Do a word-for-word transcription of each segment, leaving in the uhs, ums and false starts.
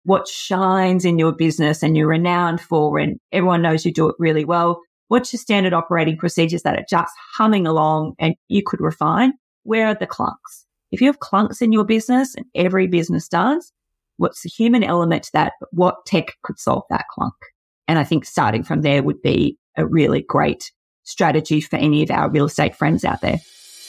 what shines in your business and you're renowned for and everyone knows you do it really well? What's your standard operating procedures that are just humming along and you could refine? Where are the clunks? If you have clunks in your business, and every business does, what's the human element to that? But what tech could solve that clunk? And I think starting from there would be a really great strategy for any of our real estate friends out there.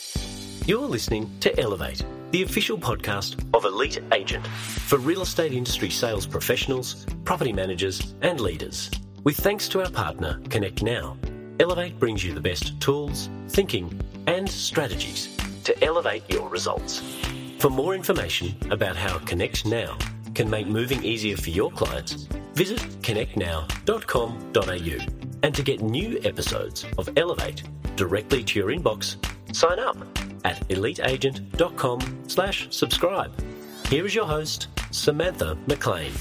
You're listening to Elevate, the official podcast of Elite Agent for real estate industry sales professionals, property managers and leaders. With thanks to our partner, Connect Now, Elevate brings you the best tools, thinking and strategies to elevate your results. For more information about how Connect Now can make moving easier for your clients, visit connect now dot com dot a u. And to get new episodes of Elevate directly to your inbox, sign up at eliteagent.com slash subscribe. Here is your host, Samantha McLean.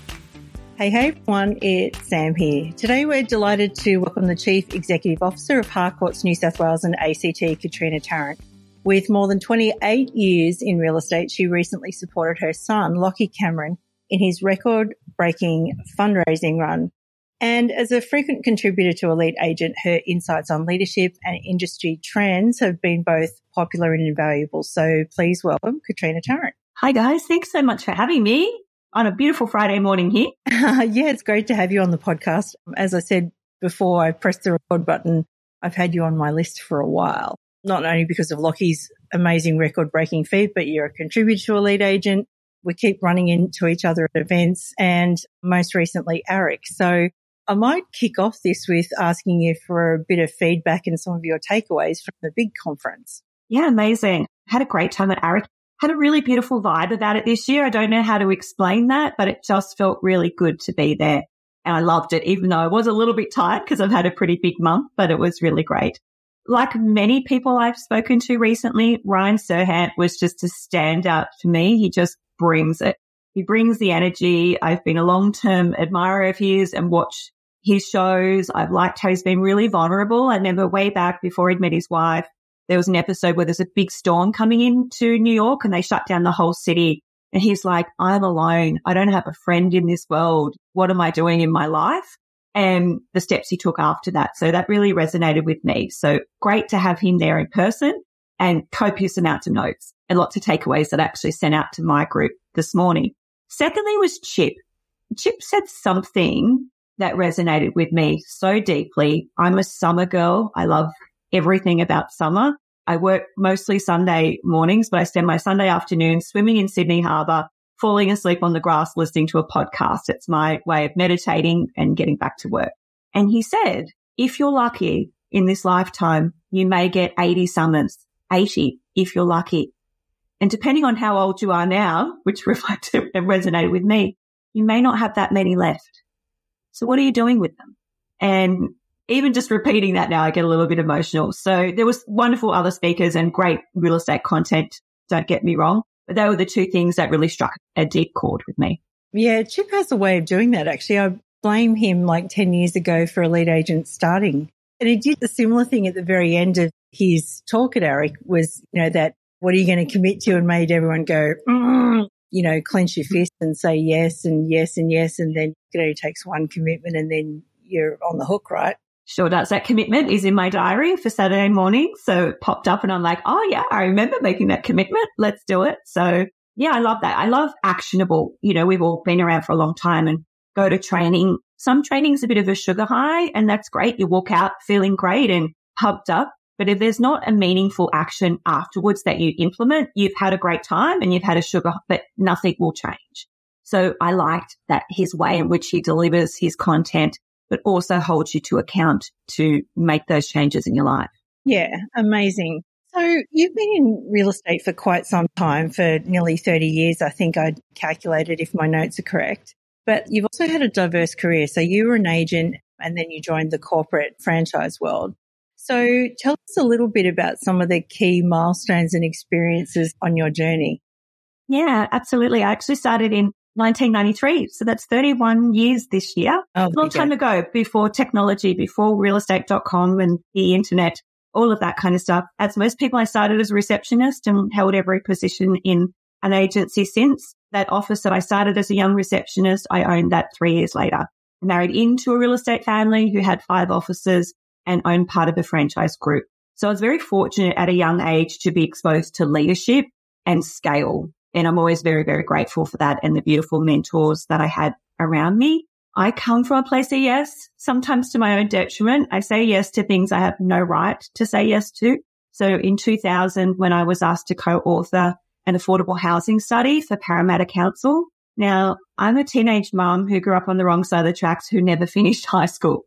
Hey, hey everyone, it's Sam here. Today we're delighted to welcome the Chief Executive Officer of Harcourts New South Wales and A C T, Katrina Tarrant. With more than twenty-eight years in real estate, she recently supported her son, Lockie Cameron, in his record-breaking fundraising run. And as a frequent contributor to Elite Agent, her insights on leadership and industry trends have been both popular and invaluable. So please welcome Katrina Tarrant. Hi guys, thanks so much for having me on a beautiful Friday morning here. Yeah, it's great to have you on the podcast. As I said before, I pressed the record button. I've had you on my list for a while, not only because of Lockie's amazing record-breaking feat, but you're a contributor to Elite Agent. We keep running into each other at events and most recently, ARIC. So I might kick off this with asking you for a bit of feedback and some of your takeaways from the big conference. Yeah, amazing. Had a great time at ARIC. Had a really beautiful vibe about it this year. I don't know how to explain that, but it just felt really good to be there. And I loved it, even though I was a little bit tired because I've had a pretty big month, but it was really great. Like many people I've spoken to recently, Ryan Serhant was just a standout for me. He just brings it. He brings the energy. I've been a long-term admirer of his and watched his shows. I've liked how he's been really vulnerable. I remember way back before he'd met his wife, there was an episode where there's a big storm coming into New York and they shut down the whole city. And he's like, I'm alone. I don't have a friend in this world. What am I doing in my life? And the steps he took after that. So that really resonated with me. So great to have him there in person and copious amounts of notes and lots of takeaways that I actually sent out to my group this morning. Secondly was Chip. Chip said something that resonated with me so deeply. I'm a summer girl. I love everything about summer. I work mostly Sunday mornings, but I spend my Sunday afternoon swimming in Sydney Harbour, falling asleep on the grass, listening to a podcast. It's my way of meditating and getting back to work. And he said, if you're lucky in this lifetime, you may get eighty summers, eighty if you're lucky. And depending on how old you are now, which reflected and resonated with me, you may not have that many left. So what are you doing with them? And even just repeating that now, I get a little bit emotional. So there was wonderful other speakers and great real estate content. Don't get me wrong, but they were the two things that really struck a deep chord with me. Yeah, Chip has a way of doing that. Actually, I blame him like ten years ago for Elite Agent starting. And he did a similar thing at the very end of his talk at ARIC was, you know, that what are you going to commit to, and made everyone go, mm, you know, clench your fist and say yes and yes and yes. And then it only takes one commitment and then you're on the hook, right? Sure does. That commitment is in my diary for Saturday morning. So it popped up and I'm like, oh yeah, I remember making that commitment. Let's do it. So yeah, I love that. I love actionable. You know, we've all been around for a long time and go to training. Some training's a bit of a sugar high and that's great. You walk out feeling great and pumped up. But if there's not a meaningful action afterwards that you implement, you've had a great time and you've had a sugar, but nothing will change. So I liked that his way in which he delivers his content, but also holds you to account to make those changes in your life. Yeah, amazing. So you've been in real estate for quite some time, for nearly thirty years, I think I'd calculated if my notes are correct. But you've also had a diverse career. So you were an agent and then you joined the corporate franchise world. So tell us a little bit about some of the key milestones and experiences on your journey. Yeah, absolutely. I actually started in nineteen ninety-three. So that's thirty-one years this year. Oh, a long time ago, before technology, before real estate dot com and the internet, all of that kind of stuff. As most people, I started as a receptionist and held every position in an agency since. that office that I started as a young receptionist, I owned that three years later. I married into a real estate family who had five offices and owned part of a franchise group. So I was very fortunate at a young age to be exposed to leadership and scale. And I'm always very, very grateful for that and the beautiful mentors that I had around me. I come from a place of yes, sometimes to my own detriment. I say yes to things I have no right to say yes to. So in two thousand, when I was asked to co-author an affordable housing study for Parramatta Council. Now, I'm a teenage mum who grew up on the wrong side of the tracks who never finished high school.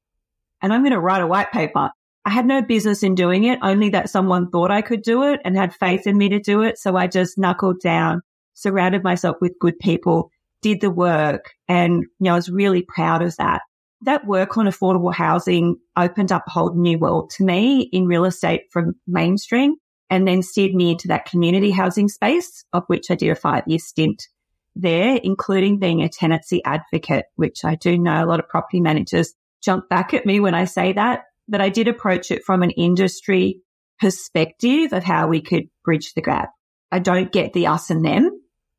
And I'm going to write a white paper. I had no business in doing it, only that someone thought I could do it and had faith in me to do it. So I just knuckled down, surrounded myself with good people, did the work, and you know, I was really proud of that. That work on affordable housing opened up a whole new world to me in real estate from mainstream, and then steered me into that community housing space, of which I did a five-year stint there, including being a tenancy advocate, which I do know a lot of property managers jump back at me when I say that, but I did approach it from an industry perspective of how we could bridge the gap. I don't get the us and them.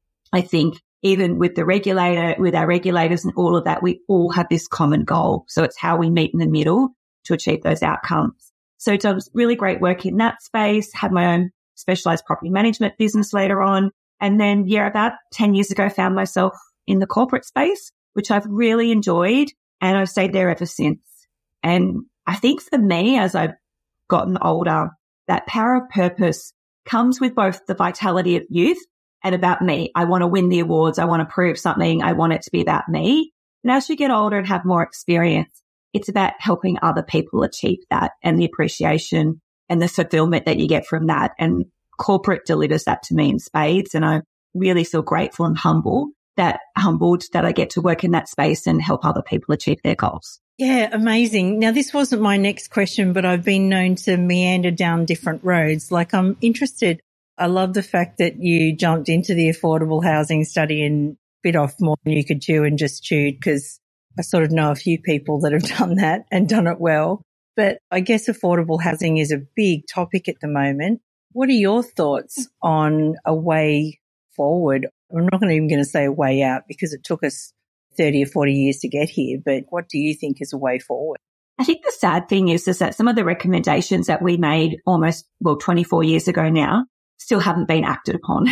I think even with the regulator, with our regulators and all of that, we all have this common goal. So it's how we meet in the middle to achieve those outcomes. So it was really great work in that space, had my own specialized property management business later on. And then, yeah, about ten years ago, found myself in the corporate space, which I've really enjoyed. And I've stayed there ever since. And I think for me, as I've gotten older, that power of purpose comes with both the vitality of youth and about me. I want to win the awards. I want to prove something. I want it to be about me. And as you get older and have more experience, it's about helping other people achieve that and the appreciation and the fulfillment that you get from that. And corporate delivers that to me in spades. And I really feel grateful and humble that humbled that I get to work in that space and help other people achieve their goals. Yeah, amazing. Now, this wasn't my next question, but I've been known to meander down different roads. Like, I'm interested. I love the fact that you jumped into the affordable housing study and bit off more than you could chew and just chewed, because I sort of know a few people that have done that and done it well. But I guess affordable housing is a big topic at the moment. What are your thoughts on a way forward? I'm not even going to say a way out because it took us thirty or forty years to get here, but what do you think is a way forward? I think the sad thing is, is that some of the recommendations that we made almost, well, twenty-four years ago now still haven't been acted upon.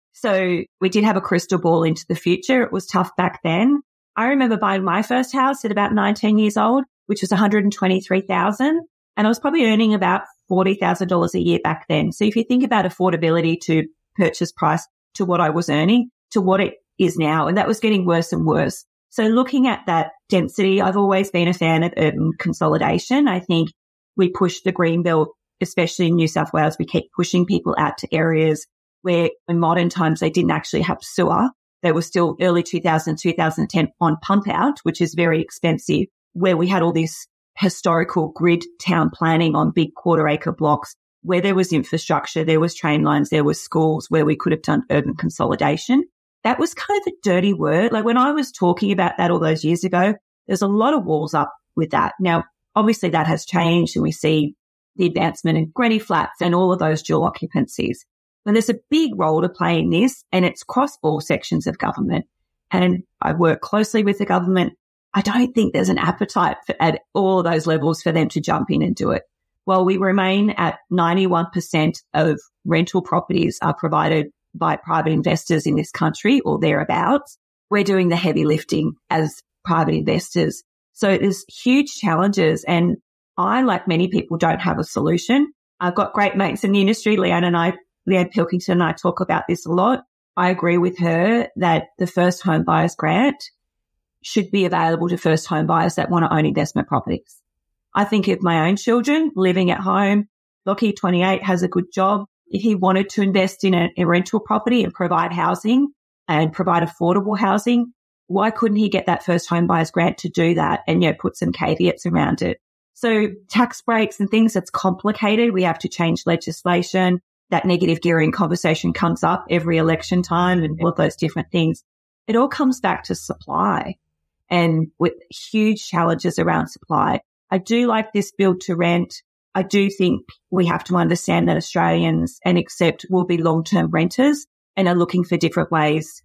So we did have a crystal ball into the future. It was tough back then. I remember buying my first house at about nineteen years old, which was one hundred twenty-three thousand dollars. And I was probably earning about forty thousand dollars a year back then. So if you think about affordability to purchase price to what I was earning to what it is now, and that was getting worse and worse. So looking at that density, I've always been a fan of urban consolidation. I think we push the green belt, especially in New South Wales. We keep pushing people out to areas where in modern times they didn't actually have sewer. They were still early two thousand, two thousand ten on pump out, which is very expensive, where we had all this historical grid town planning on big quarter acre blocks where there was infrastructure, there was train lines, there was schools where we could have done urban consolidation. That was kind of a dirty word. Like when I was talking about that all those years ago, there's a lot of walls up with that. Now, obviously that has changed and we see the advancement in granny flats and all of those dual occupancies. But there's a big role to play in this, and it's across all sections of government. And I work closely with the government. I don't think there's an appetite for, at all of those levels for them to jump in and do it. Well, we remain at ninety-one percent of rental properties are provided by private investors in this country or thereabouts. We're doing the heavy lifting as private investors. So there's huge challenges, and I, like many people, don't have a solution. I've got great mates in the industry. Leanne and I, Leanne Pilkington and I talk about this a lot. I agree with her that the first home buyers grant should be available to first home buyers that want to own investment properties. I think of my own children living at home. Lockie, twenty-eight, has a good job. If he wanted to invest in a, a rental property and provide housing and provide affordable housing, why couldn't he get that first home buyers grant to do that and, you know, put some caveats around it? So tax breaks and things, that's complicated. We have to change legislation. That negative gearing conversation comes up every election time and all of those different things. It all comes back to supply, and with huge challenges around supply. I do like this build to rent. I do think we have to understand that Australians and accept will be long-term renters and are looking for different ways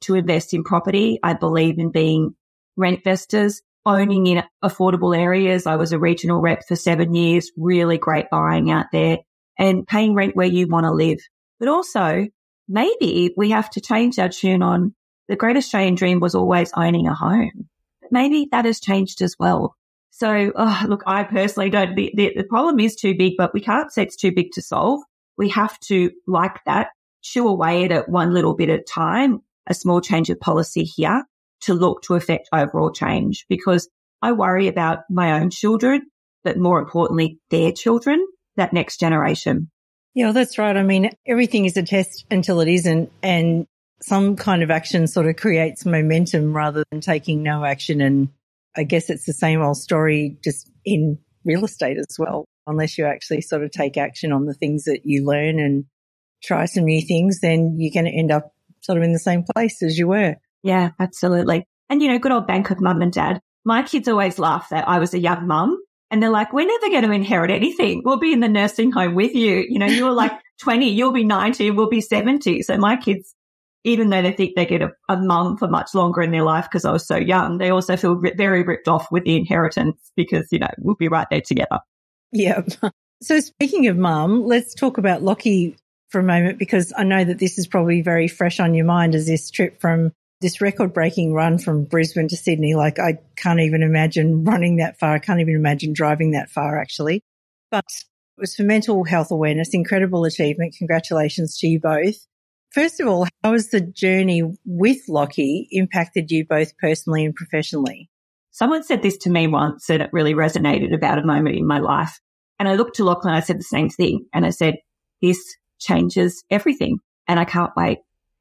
to invest in property. I believe in being rent investors, owning in affordable areas. I was a regional rep for seven years, really great buying out there, and paying rent where you want to live. But also, maybe we have to change our tune on the great Australian dream was always owning a home. But maybe that has changed as well. So, oh, look, I personally don't, the, the, the problem is too big, but we can't say it's too big to solve. We have to, like that, chew away at it one little bit at a time, a small change of policy here to look to affect overall change, because I worry about my own children, but more importantly, their children, that next generation. Yeah, well, that's right. I mean, everything is a test until it isn't, and some kind of action sort of creates momentum rather than taking no action. And I guess it's the same old story just in real estate as well. Unless you actually sort of take action on the things that you learn and try some new things, then you're going to end up sort of in the same place as you were. Yeah, absolutely. And, you know, good old bank of mum and dad. My kids always laugh that I was a young mum, and they're like, we're never going to inherit anything. We'll be in the nursing home with you. You know, you're like twenty, you'll be ninety, we'll be seventy. So my kids, even though they think they get a, a mum for much longer in their life because I was so young, they also feel ri- very ripped off with the inheritance because, you know, we'll be right there together. Yeah. So speaking of mum, let's talk about Lockie for a moment, because I know that this is probably very fresh on your mind as this trip from this record-breaking run from Brisbane to Sydney. Like, I can't even imagine running that far. I can't even imagine driving that far, actually. But it was for mental health awareness. Incredible achievement. Congratulations to you both. First of all, how has the journey with Lockie impacted you both personally and professionally? Someone said this to me once, and it really resonated about a moment in my life. And I looked to Lachlan and I said the same thing. And I said, this changes everything. And I can't wait.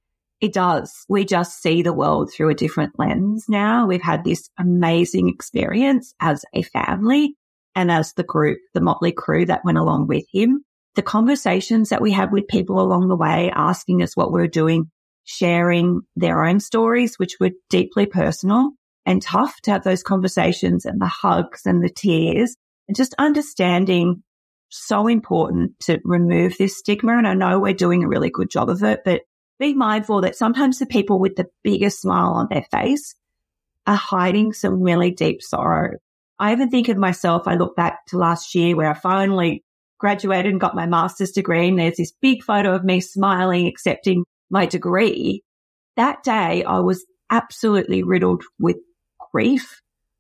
It does. We just see the world through a different lens now. We've had this amazing experience as a family and as the group, the motley crew that went along with him. The conversations that we had with people along the way, asking us what we're doing, sharing their own stories, which were deeply personal and tough to have those conversations, and the hugs and the tears, and just understanding, so important to remove this stigma. And I know we're doing a really good job of it, but be mindful that sometimes the people with the biggest smile on their face are hiding some really deep sorrow. I even think of myself, I look back to last year where I finally graduated and got my master's degree, and there's this big photo of me smiling, accepting my degree. That day I was absolutely riddled with grief,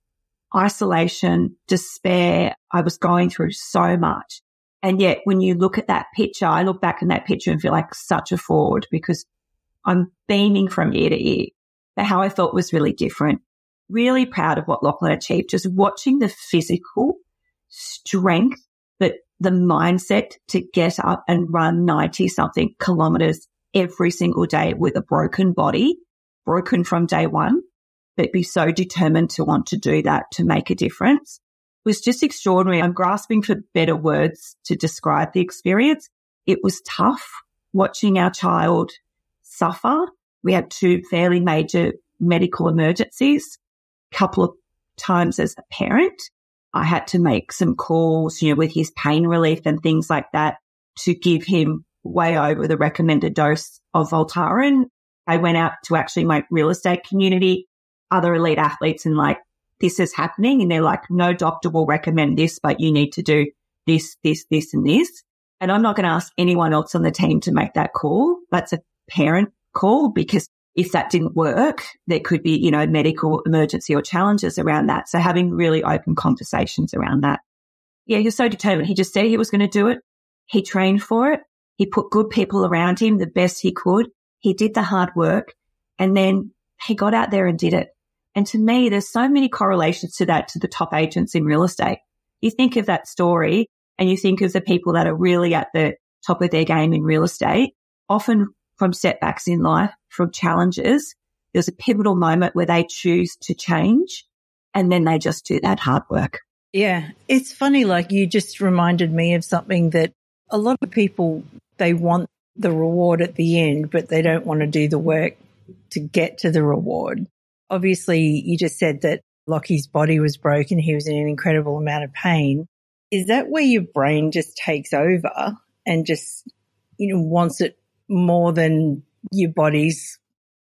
isolation, despair. I was going through so much. And yet when you look at that picture, I look back in that picture and feel like such a fraud because I'm beaming from ear to ear. But how I felt was really different. Really proud of what Lachlan achieved, just watching the physical strength, but the mindset to get up and run ninety something kilometers every single day with a broken body, broken from day one, but be so determined to want to do that to make a difference was just extraordinary. I'm grasping for better words to describe the experience. It was tough watching our child suffer. We had two fairly major medical emergencies. A couple of times as a parent, I had to make some calls, you know, with his pain relief and things like that to give him way over the recommended dose of Voltaren. I went out to actually my real estate community, other elite athletes, and like, this is happening. And they're like, no doctor will recommend this, but you need to do this, this, this, and this. And I'm not going to ask anyone else on the team to make that call. That's a parent call, because if that didn't work, there could be, you know, medical emergency or challenges around that. So having really open conversations around that. Yeah, he was so determined. He just said he was going to do it. He trained for it. He put good people around him the best he could. He did the hard work, and then he got out there and did it. And to me, there's so many correlations to that, to the top agents in real estate. You think of that story and you think of the people that are really at the top of their game in real estate, often from setbacks in life, from challenges. There's a pivotal moment where they choose to change, and then they just do that hard work. Yeah. It's funny, like you just reminded me of something that a lot of people, they want the reward at the end, but they don't want to do the work to get to the reward. Obviously, you just said that Lockie's body was broken. He was in an incredible amount of pain. Is that where your brain just takes over and just, you know, wants it more than your body's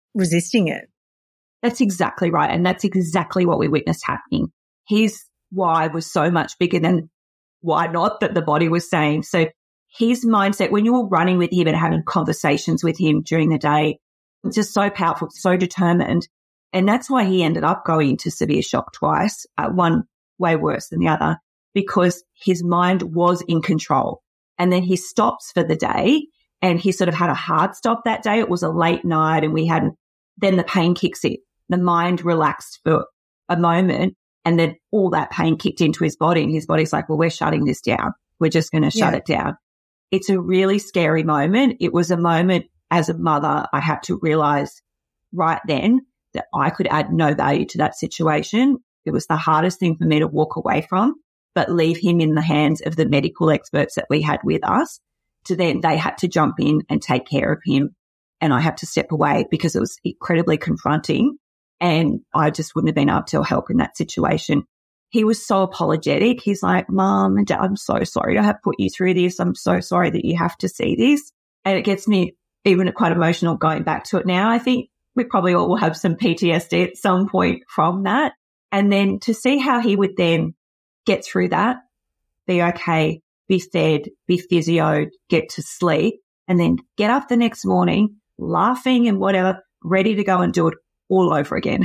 resisting it. That's exactly right. And that's exactly what we witnessed happening. His why was so much bigger than why not that the body was saying. So his mindset, when you were running with him and having conversations with him during the day, it's just so powerful, so determined. And that's why he ended up going into severe shock twice, uh, one way worse than the other, because his mind was in control. And then he stops for the day, and he sort of had a hard stop that day. It was a late night, and we hadn't, then the pain kicks in. The mind relaxed for a moment, and then all that pain kicked into his body, and his body's like, well, we're shutting this down. We're just going to shut Yeah. it down. It's a really scary moment. It was a moment as a mother I had to realize right then that I could add no value to that situation. It was the hardest thing for me to walk away from, but leave him in the hands of the medical experts that we had with us. To then they had to jump in and take care of him, and I had to step away because it was incredibly confronting, and I just wouldn't have been able to help in that situation. He was so apologetic. He's like, Mom and Dad, I'm so sorry to have put you through this. I'm so sorry that you have to see this. And it gets me even quite emotional going back to it now. I think we probably all will have some P T S D at some point from that. And then to see how he would then get through that, be okay, be fed, be physioed, get to sleep, and then get up the next morning laughing and whatever, ready to go and do it all over again.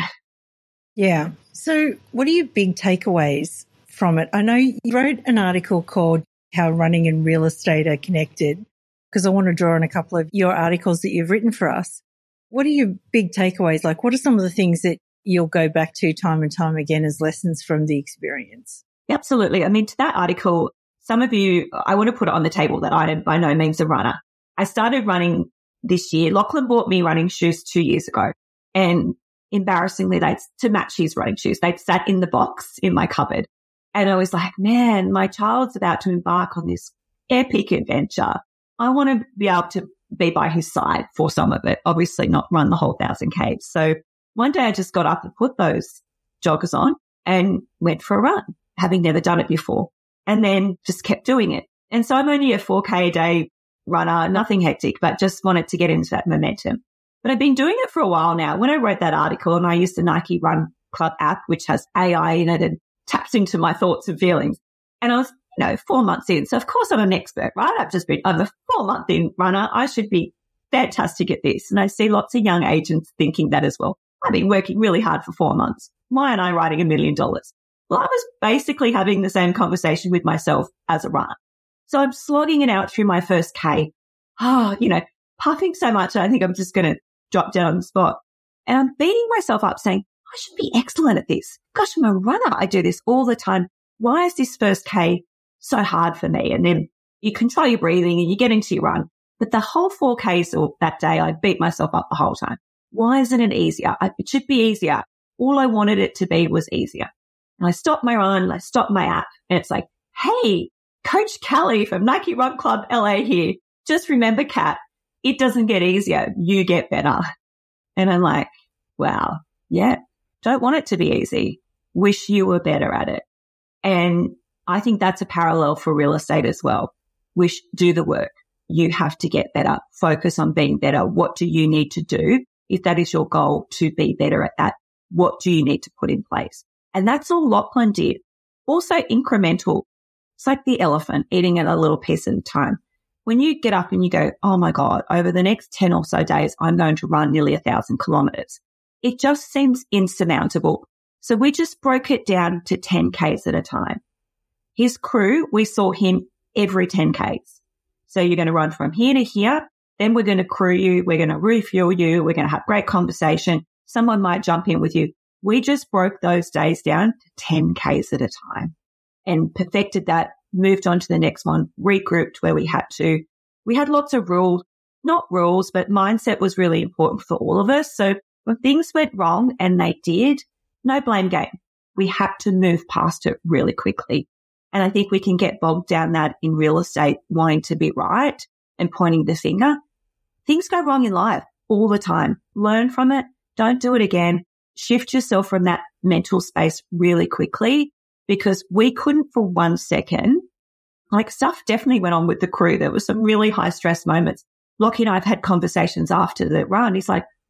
Yeah. So what are your big takeaways from it? I know you wrote an article called How Running and Real Estate Are Connected, because I want to draw on a couple of your articles that you've written for us. What are your big takeaways? Like, what are some of the things that you'll go back to time and time again as lessons from the experience? Absolutely. I mean, to that article, some of you, I want to put it on the table that I am by no means a runner. I started running this year. Lachlan bought me running shoes two years ago, and embarrassingly, they to match his running shoes, they'd sat in the box in my cupboard. And I was like, man, my child's about to embark on this epic adventure. I want to be able to be by his side for some of it, obviously not run the whole thousand Ks. So one day I just got up and put those joggers on and went for a run, having never done it before, and then just kept doing it. And so I'm only a four K a day runner, nothing hectic, but just wanted to get into that momentum. But I've been doing it for a while now. When I wrote that article, and I used the Nike Run Club app, which has A I in it and taps into my thoughts and feelings. And I was, you know, four months in. So of course I'm an expert, right? I've just been, I'm a four month in runner. I should be fantastic at this. And I see lots of young agents thinking that as well. I've been working really hard for four months. Why aren't I writing a million dollars? Well, I was basically having the same conversation with myself as a runner. So I'm slogging it out through my first K. Oh, you know, puffing so much, I think I'm just going to drop down on the spot. And I'm beating myself up saying, I should be excellent at this. Gosh, I'm a runner. I do this all the time. Why is this first K so hard for me? And then you control your breathing and you get into your run. But the whole four Ks that day, I beat myself up the whole time. Why isn't it easier? It should be easier. All I wanted it to be was easier. And I stopped my run, I stopped my app, and it's like, hey, Coach Kelly from Nike Run Club L A here. Just remember, Kat, it doesn't get easier. You get better. And I'm like, wow, yeah, don't want it to be easy. Wish you were better at it. And I think that's a parallel for real estate as well. Wish, do the work. You have to get better. Focus on being better. What do you need to do? If that is your goal to be better at that, what do you need to put in place? And that's all Lachlan did. Also incremental. It's like the elephant eating at a little piece at a time. When you get up and you go, oh my God, over the next ten or so days, I'm going to run nearly a thousand kilometers. It just seems insurmountable. So we just broke it down to ten Ks at a time. His crew, we saw him every ten Ks. So you're going to run from here to here. Then we're going to crew you. We're going to refuel you. We're going to have great conversation. Someone might jump in with you. We just broke those days down to ten Ks at a time and perfected that, moved on to the next one, regrouped where we had to. We had lots of rules, not rules, but mindset was really important for all of us. So when things went wrong, and they did, no blame game. We had to move past it really quickly. And I think we can get bogged down that in real estate, wanting to be right and pointing the finger. Things go wrong in life all the time. Learn from it. Don't do it again. Shift yourself from that mental space really quickly, because we couldn't for one second, like stuff definitely went on with the crew. There were some really high stress moments. Lockie and I have had conversations after the run. He's like,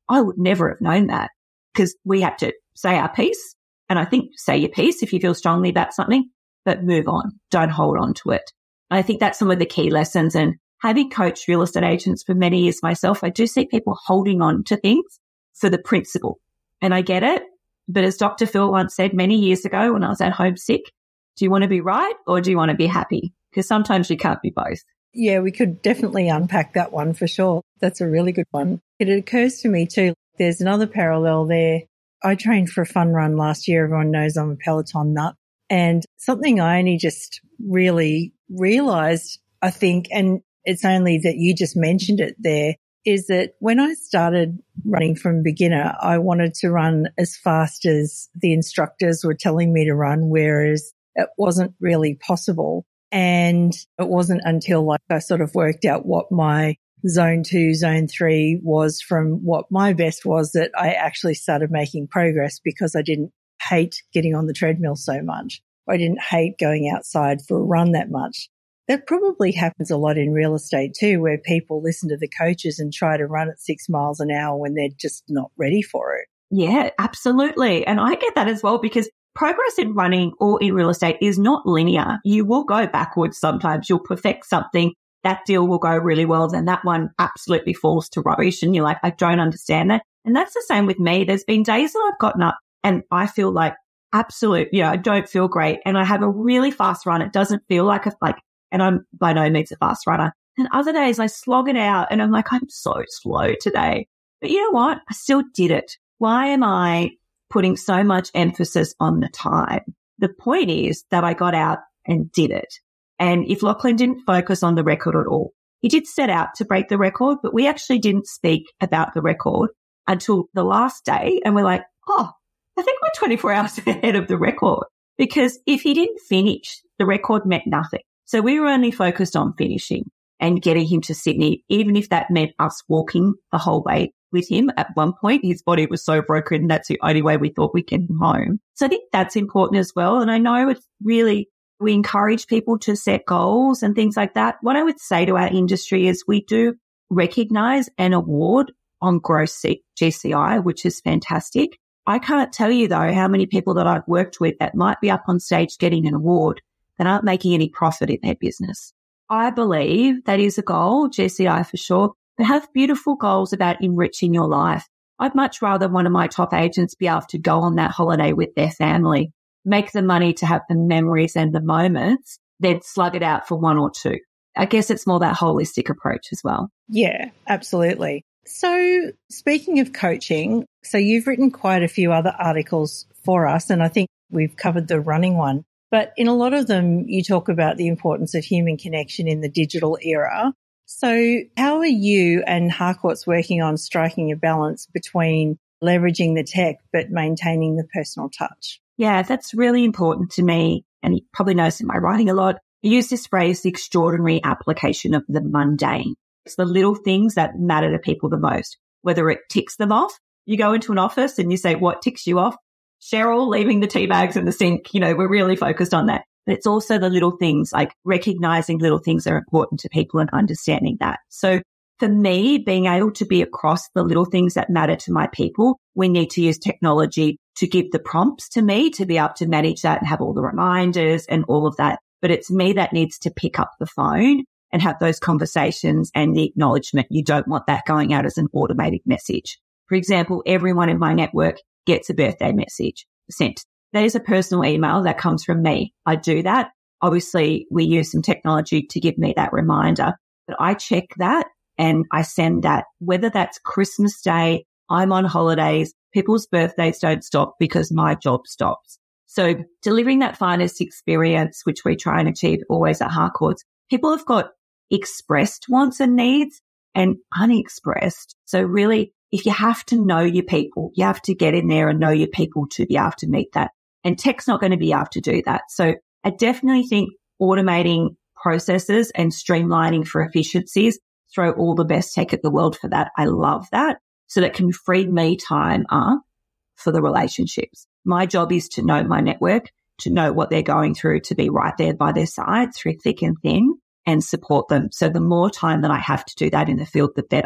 I would never have known that because we had to say our piece. And I think say your piece if you feel strongly about something, but move on. Don't hold on to it. I think that's some of the key lessons. And having coached real estate agents for many years myself, I do see people holding on to things for the principle. And I get it. But as Doctor Phil once said many years ago when I was at home sick, do you want to be right or do you want to be happy? Because sometimes you can't be both. Yeah, we could definitely unpack that one for sure. That's a really good one. It occurs to me too, there's another parallel there. I trained for a fun run last year. Everyone knows I'm a Peloton nut. And something I only just really realized, I think, and it's only that you just mentioned it there, is that when I started running from beginner, I wanted to run as fast as the instructors were telling me to run, whereas it wasn't really possible. And it wasn't until like I sort of worked out what my zone two, zone three was from what my best was that I actually started making progress because I didn't hate getting on the treadmill so much. I didn't hate going outside for a run that much. That probably happens a lot in real estate too, where people listen to the coaches and try to run at six miles an hour when they're just not ready for it. Yeah, absolutely. And I get that as well because progress in running or in real estate is not linear. You will go backwards sometimes. You'll perfect something. That deal will go really well. Then that one absolutely falls to rubbish. And you're like, I don't understand that. And that's the same with me. There's been days that I've gotten up and I feel like absolute, yeah, I don't feel great. And I have a really fast run. It doesn't feel like a, like, and I'm by no means a fast runner. And other days I slog it out and I'm like, I'm so slow today. But you know what? I still did it. Why am I putting so much emphasis on the time? The point is that I got out and did it. And if Lachlan didn't focus on the record at all, he did set out to break the record, but we actually didn't speak about the record until the last day. And we're like, oh, I think we're twenty-four hours ahead of the record because if he didn't finish, the record meant nothing. So we were only focused on finishing and getting him to Sydney, even if that meant us walking the whole way with him. At one point, his body was so broken, that's the only way we thought we'd get him home. So I think that's important as well. And I know it's really, we encourage people to set goals and things like that. What I would say to our industry is we do recognize and award on gross G C I, which is fantastic. I can't tell you, though, how many people that I've worked with that might be up on stage getting an award that aren't making any profit in their business. I believe that is a goal, G C I for sure, but have beautiful goals about enriching your life. I'd much rather one of my top agents be able to go on that holiday with their family, make the money to have the memories and the moments, then slug it out for one or two. I guess it's more that holistic approach as well. Yeah, absolutely. So speaking of coaching, so you've written quite a few other articles for us, and I think we've covered the running one. But in a lot of them, you talk about the importance of human connection in the digital era. So how are you and Harcourt's working on striking a balance between leveraging the tech but maintaining the personal touch? Yeah, that's really important to me. And you probably noticed in my writing a lot, I use this phrase, the extraordinary application of the mundane. It's the little things that matter to people the most, whether it ticks them off. You go into an office and you say, what ticks you off? Cheryl leaving the tea bags in the sink. You know, we're really focused on that. But it's also the little things, like recognizing little things are important to people and understanding that. So for me, being able to be across the little things that matter to my people, we need to use technology to give the prompts to me to be able to manage that and have all the reminders and all of that. But it's me that needs to pick up the phone and have those conversations and the acknowledgement. You don't want that going out as an automated message. For example, everyone in my network gets a birthday message sent. That is a personal email that comes from me. I do that. Obviously, we use some technology to give me that reminder, but I check that and I send that, whether that's Christmas Day, I'm on holidays, people's birthdays don't stop because my job stops. So delivering that finest experience, which we try and achieve always at Harcourt's, people have got expressed wants and needs and unexpressed. So really, if you have to know your people, you have to get in there and know your people to be able to meet that. And tech's not going to be able to do that. So I definitely think automating processes and streamlining for efficiencies, throw all the best tech at the world for that. I love that. So that can free me time up for the relationships. My job is to know my network, to know what they're going through, to be right there by their side through thick and thin and support them. So the more time that I have to do that in the field, the better.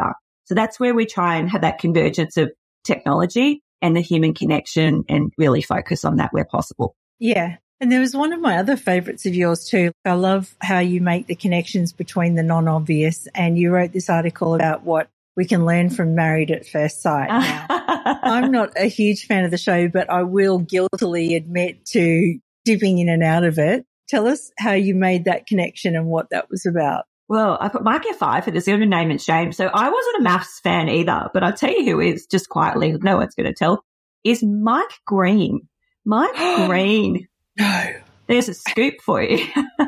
So that's where we try and have that convergence of technology and the human connection and really focus on that where possible. Yeah. And there was one of my other favorites of yours too. I love how you make the connections between the non-obvious, and you wrote this article about what we can learn from Married at First Sight. Now, I'm not a huge fan of the show, but I will guiltily admit to dipping in and out of it. Tell us how you made that connection and what that was about. Well, I put Mike at five for the zero name and shame. So I wasn't a maths fan either, but I'll tell you who is, just quietly, no one's going to tell, is Mike Green. Mike Green. No. There's a scoop for you.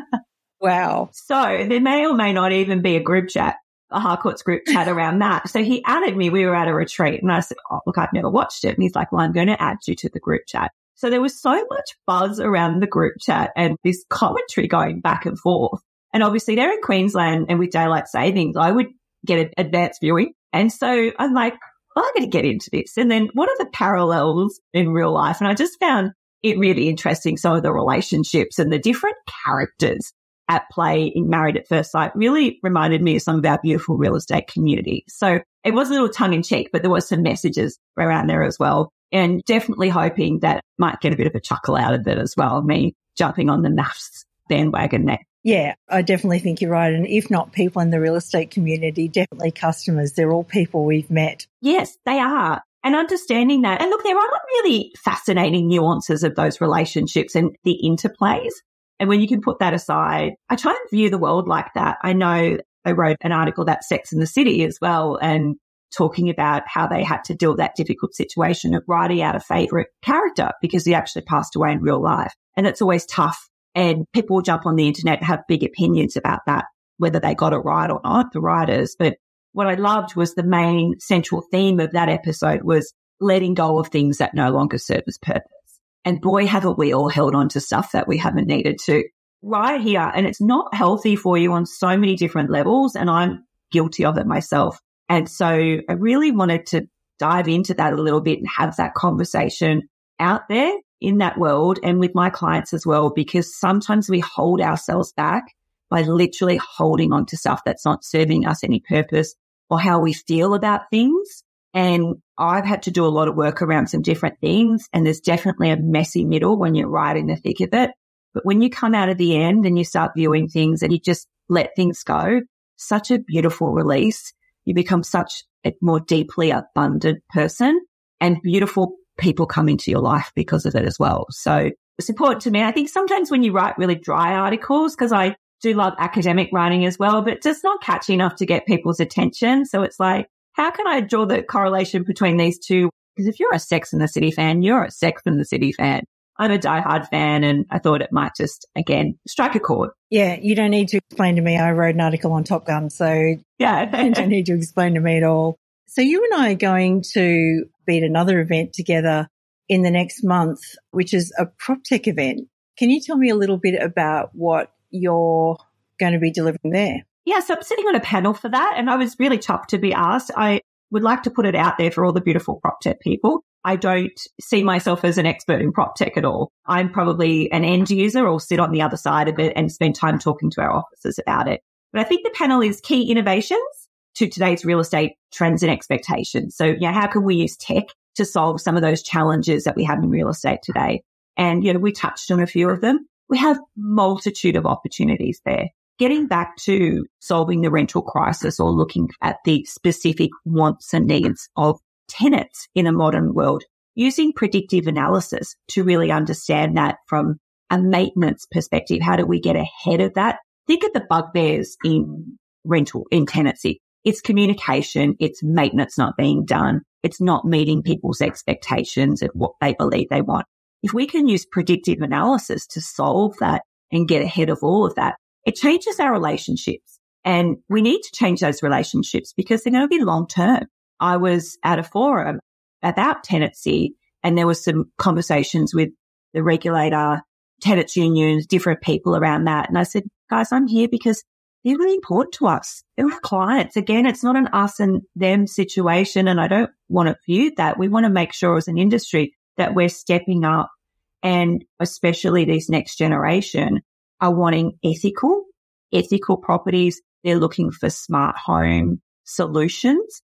Wow. So there may or may not even be a group chat, a Harcourts group chat around that. So he added me. We were at a retreat and I said, oh, look, I've never watched it. And he's like, well, I'm going to add you to the group chat. So there was so much buzz around the group chat and this commentary going back and forth. And obviously they're in Queensland and with daylight savings, I would get an advanced viewing. And so I'm like, well, I'm going to get into this. And then what are the parallels in real life? And I just found it really interesting. Some of the relationships and the different characters at play in Married at First Sight really reminded me of some of our beautiful real estate community. So it was a little tongue in cheek, but there was some messages around there as well. And definitely hoping that might get a bit of a chuckle out of it as well, me jumping on the maths bandwagon there. Yeah, I definitely think you're right. And if not people in the real estate community, definitely customers. They're all people we've met. Yes, they are. And understanding that. And look, there are really fascinating nuances of those relationships and the interplays. And when you can put that aside, I try and view the world like that. I know I wrote an article about Sex and the City as well, and talking about how they had to deal with that difficult situation of writing out a favourite character because he actually passed away in real life. And it's always tough. And people will jump on the internet and have big opinions about that, whether they got it right or not, the writers. But what I loved was the main central theme of that episode was letting go of things that no longer serve as purpose. And boy, haven't we all held on to stuff that we haven't needed to right here. And it's not healthy for you on so many different levels. And I'm guilty of it myself. And so I really wanted to dive into that a little bit and have that conversation out there in that world and with my clients as well, because sometimes we hold ourselves back by literally holding on to stuff that's not serving us any purpose or how we feel about things. And I've had to do a lot of work around some different things, and there's definitely a messy middle when you're right in the thick of it. But when you come out of the end and you start viewing things and you just let things go, such a beautiful release. You become such a more deeply abundant person, and beautiful people come into your life because of it as well. So it's important to me. I think sometimes when you write really dry articles, because I do love academic writing as well, but it's just not catchy enough to get people's attention. So it's like, how can I draw the correlation between these two? Because if you're a Sex and the City fan, you're a Sex and the City fan. I'm a diehard fan, and I thought it might just, again, strike a chord. Yeah, you don't need to explain to me. I wrote an article on Top Gun, so yeah, you don't need to explain to me at all. So you and I are going to be at another event together in the next month, which is a PropTech event. Can you tell me a little bit about what you're going to be delivering there? Yeah, so I'm sitting on a panel for that, and I was really chuffed to be asked. I would like to put it out there for all the beautiful PropTech people. I don't see myself as an expert in PropTech at all. I'm probably an end user or sit on the other side of it and spend time talking to our officers about it. But I think the panel is key innovations to today's real estate trends and expectations. So, you know, how can we use tech to solve some of those challenges that we have in real estate today? And, you know, we touched on a few of them. We have multitude of opportunities there. Getting back to solving the rental crisis or looking at the specific wants and needs of tenants in a modern world, using predictive analysis to really understand that from a maintenance perspective. How do we get ahead of that? Think of the bugbears in rental, in tenancy. It's communication, it's maintenance not being done, it's not meeting people's expectations and what they believe they want. If we can use predictive analysis to solve that and get ahead of all of that, it changes our relationships. And we need to change those relationships because they're going to be long term. I was at a forum about tenancy, and there was some conversations with the regulator, tenants unions, different people around that. And I said, guys, I'm here because they're really important to us. They're our clients. Again, it's not an us and them situation, and I don't want to view that. We want to make sure as an industry that we're stepping up, and especially these next generation are wanting ethical, ethical properties. They're looking for smart home solutions.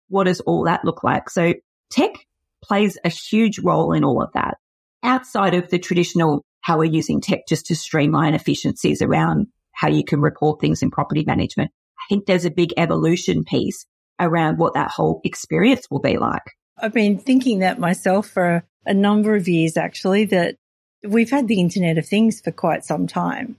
what does all that look like? So tech plays a huge role in all of that. Outside of the traditional, how we're using tech just to streamline efficiencies around how you can report things in property management, I think there's a big evolution piece around what that whole experience will be like. I've been thinking that myself for a number of years, actually, that we've had the Internet of Things for quite some time.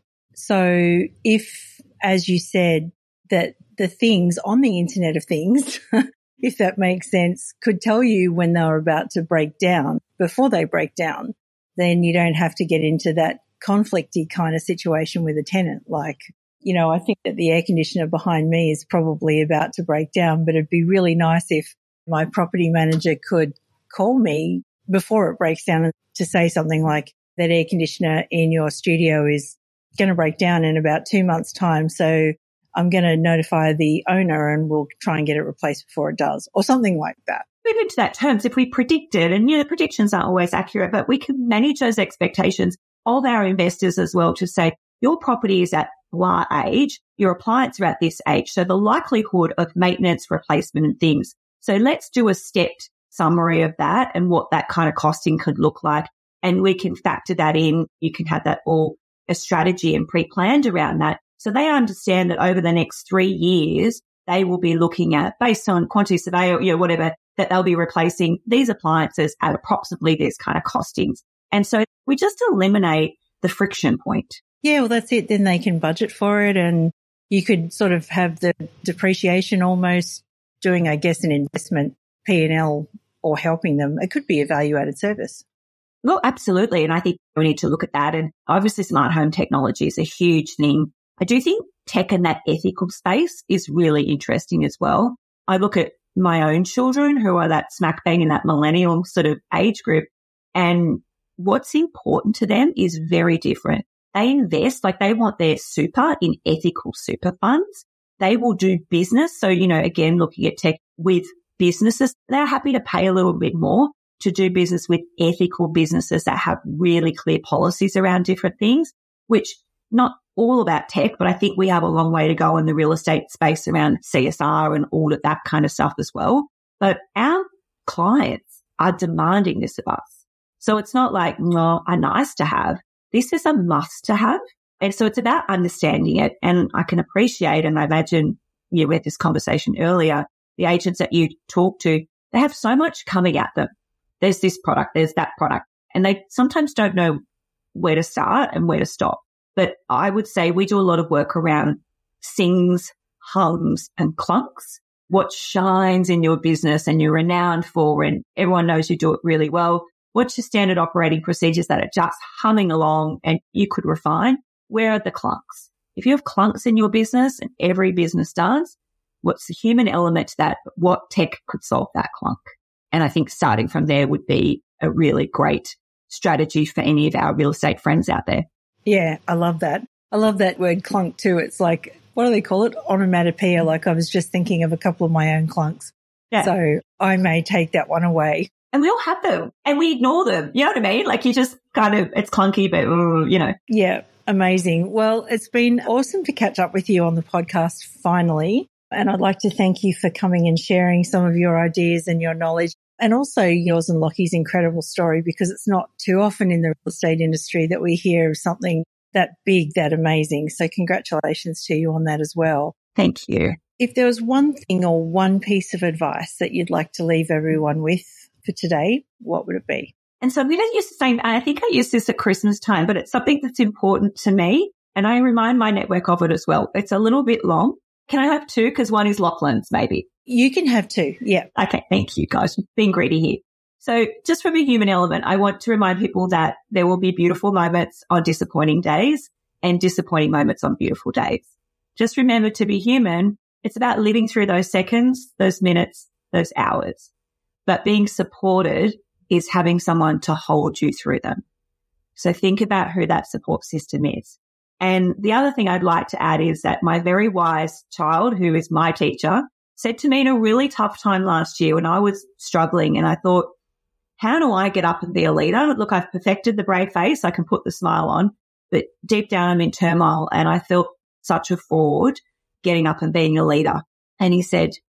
So if, as you said, that the things on the Internet of Things, if that makes sense, could tell you when they're about to break down before they break down, then you don't have to get into that conflicty kind of situation with a tenant. Like, you know, I think that the air conditioner behind me is probably about to break down, but it'd be really nice if my property manager could call me before it breaks down to say something like, that air conditioner in your studio is going to break down in about two months' time. So I'm going to notify the owner and we'll try and get it replaced before it does, or something like that. Move into that terms, if we predicted, and you know, predictions aren't always accurate, but we can manage those expectations of our investors as well to say, your property is at blah age, your appliances are at this age. So the likelihood of maintenance, replacement and things. So let's do a stepped summary of that and what that kind of costing could look like. And we can factor that in. You can have that all a strategy and pre-planned around that. So they understand that over the next three years, they will be looking at, based on quantity survey or, you know, whatever, that they'll be replacing these appliances at approximately this kind of costings. And so we just eliminate the friction point. Yeah, well, that's it. Then they can budget for it, and you could sort of have the depreciation almost doing, I guess, an investment P and L or helping them. It could be a value-added service. Well, absolutely. And I think we need to look at that. And obviously smart home technology is a huge thing. I do think tech in that ethical space is really interesting as well. I look at my own children who are that smack bang in that millennial sort of age group, and what's important to them is very different. They invest, like they want their super in ethical super funds. They will do business. So, you know, again, looking at tech with businesses, they're happy to pay a little bit more to do business with ethical businesses that have really clear policies around different things, which not all about tech, but I think we have a long way to go in the real estate space around C S R and all of that kind of stuff as well. But our clients are demanding this of us. So it's not like, no, a nice to have. This is a must to have. And so it's about understanding it. And I can appreciate, and I imagine you had this conversation earlier, the agents that you talk to, they have so much coming at them. There's this product, there's that product, and they sometimes don't know where to start and where to stop. But I would say we do a lot of work around sings, hums, and clunks. What shines in your business and you're renowned for, and everyone knows you do it really well. What's your standard operating procedures that are just humming along and you could refine? Where are the clunks? If you have clunks in your business, and every business does, what's the human element to that? What tech could solve that clunk? And I think starting from there would be a really great strategy for any of our real estate friends out there. Yeah, I love that. I love that word clunk too. It's like, what do they call it? Onomatopoeia. Like I was just thinking of a couple of my own clunks. Yeah. So I may take that one away. And we all have them and we ignore them. You know what I mean? Like you just kind of, it's clunky, but you know. Yeah, amazing. Well, it's been awesome to catch up with you on the podcast finally. And I'd like to thank you for coming and sharing some of your ideas and your knowledge, and also yours and Lockie's incredible story, because it's not too often in the real estate industry that we hear of something that big, that amazing. So congratulations to you on that as well. Thank you. If there was one thing or one piece of advice that you'd like to leave everyone with for today, what would it be? And so I'm going to use the same, I think I use this at Christmas time, but it's something that's important to me. And I remind my network of it as well. It's a little bit long. Can I have two? Because one is Lachlan's maybe. You can have two. Yeah. Okay. Thank you guys. Being greedy here. So just from a human element, I want to remind people that there will be beautiful moments on disappointing days and disappointing moments on beautiful days. Just remember to be human. It's about living through those seconds, those minutes, those hours. But being supported is having someone to hold you through them. So think about who that support system is. And the other thing I'd like to add is that my very wise child, who is my teacher, said to me in a really tough time last year when I was struggling, and I thought, how do I get up and be a leader? Look, I've perfected the brave face. I can put the smile on, but deep down I'm in turmoil and I felt such a fraud getting up and being a leader. And he said,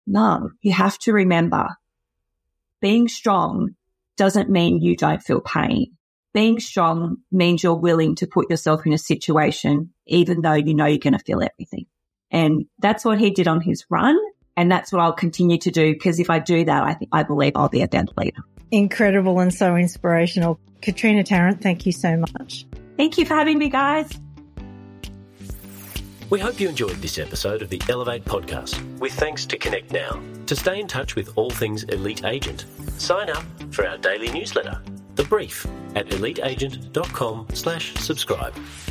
no, you have to remember being strong doesn't mean you don't feel pain. Being strong means you're willing to put yourself in a situation even though you know you're going to feel everything. And that's what he did on his run. And that's what I'll continue to do, because if I do that, I think I believe I'll be a better leader. Incredible and so inspirational. Katrina Tarrant, thank you so much. Thank you for having me, guys. We hope you enjoyed this episode of the Elevate podcast, with thanks to Connect Now. To stay in touch with all things Elite Agent, sign up for our daily newsletter, The Brief, at eliteagent.com slash subscribe.